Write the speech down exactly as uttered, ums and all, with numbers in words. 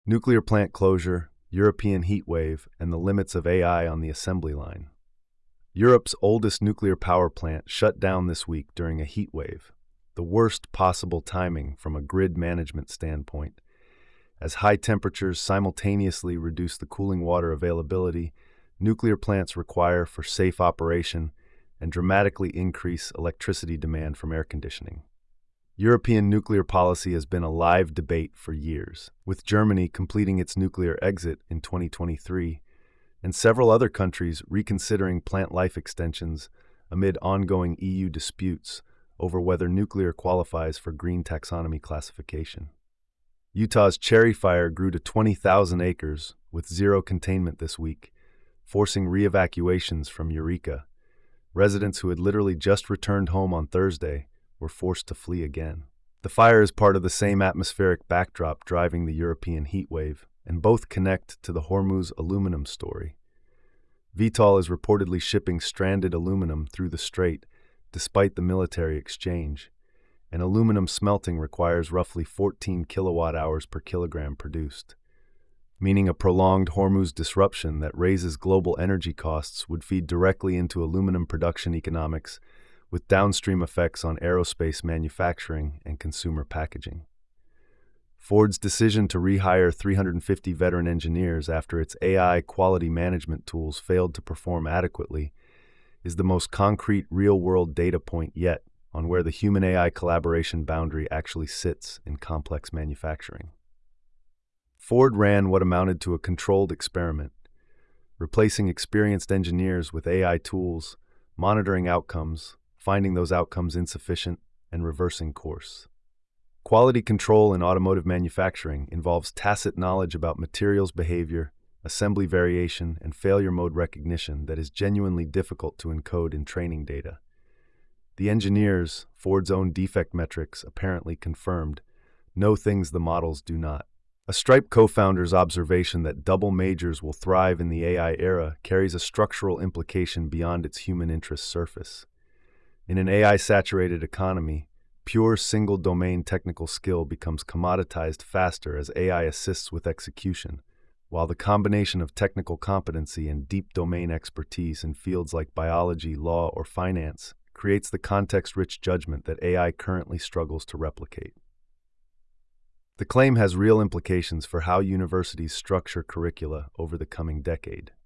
Nuclear plant closure, European heat wave, and the limits of A I on the assembly line. Europe's oldest nuclear power plant shut down this week during a heat wave, the worst possible timing from a grid management standpoint, as high temperatures simultaneously reduce the cooling water availability nuclear plants require for safe operation and dramatically increase electricity demand from air conditioning. European nuclear policy has been a live debate for years, with Germany completing its nuclear exit in twenty twenty-three, and several other countries reconsidering plant life extensions amid ongoing E U disputes over whether nuclear qualifies for green taxonomy classification. Utah's Cherry Fire grew to twenty thousand acres with zero containment this week, forcing re-evacuations from Eureka. Residents who had literally just returned home on Thursday were forced to flee again. The fire is part of the same atmospheric backdrop driving the European heat wave, and both connect to the Hormuz aluminum story. Vitol is reportedly shipping stranded aluminum through the strait despite the military exchange, and aluminum smelting requires roughly fourteen kilowatt hours per kilogram produced, meaning a prolonged Hormuz disruption that raises global energy costs would feed directly into aluminum production economics, with downstream effects on aerospace manufacturing and consumer packaging. Ford's decision to rehire three hundred fifty veteran engineers after its A I quality management tools failed to perform adequately is the most concrete real-world data point yet on where the human-A I collaboration boundary actually sits in complex manufacturing. Ford ran what amounted to a controlled experiment, replacing experienced engineers with A I tools, monitoring outcomes, finding those outcomes insufficient, and reversing course. Quality control in automotive manufacturing involves tacit knowledge about materials behavior, assembly variation, and failure mode recognition that is genuinely difficult to encode in training data. The engineers, Ford's own defect metrics apparently confirmed, know things the models do not. A Stripe co-founder's observation that double majors will thrive in the A I era carries a structural implication beyond its human interest surface. In an A I-saturated economy, pure single-domain technical skill becomes commoditized faster as A I assists with execution, while the combination of technical competency and deep domain expertise in fields like biology, law, or finance creates the context-rich judgment that A I currently struggles to replicate. The claim has real implications for how universities structure curricula over the coming decade.